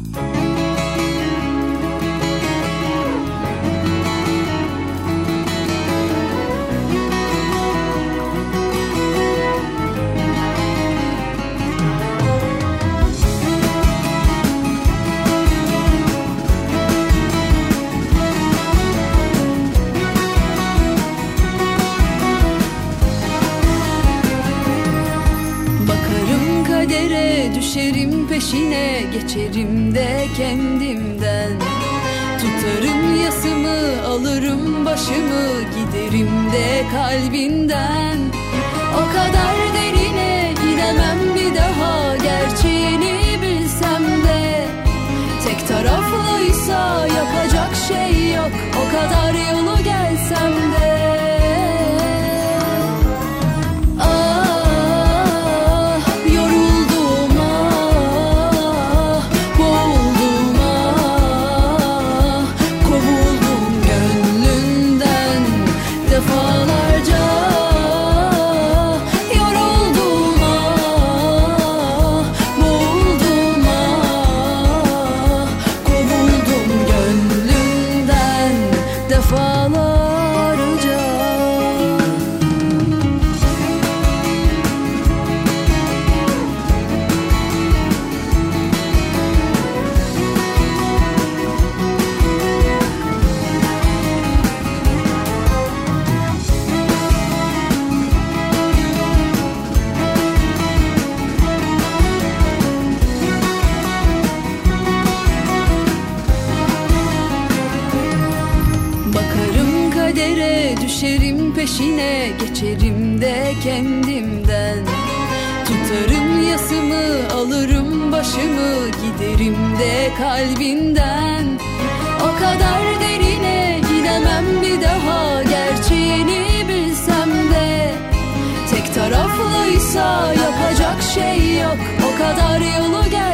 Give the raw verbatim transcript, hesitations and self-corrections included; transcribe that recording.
Düşerim peşine, geçerim de kendimden. Tutarım yasımı, alırım başımı, giderim de kalbinden. O kadar derine inemem bir daha, gerçeğini bilsem de. Tek taraflıysa yapacak şey yok, o kadar yolu gelsem de. Düşerim peşine, geçerim de kendimden. Tutarım yasımı, alırım başımı, giderim de kalbinden. O kadar derine inemem bir daha, gerçeğini bilsem de. Tek taraflıysa yapacak şey yok, o kadar yolu gel.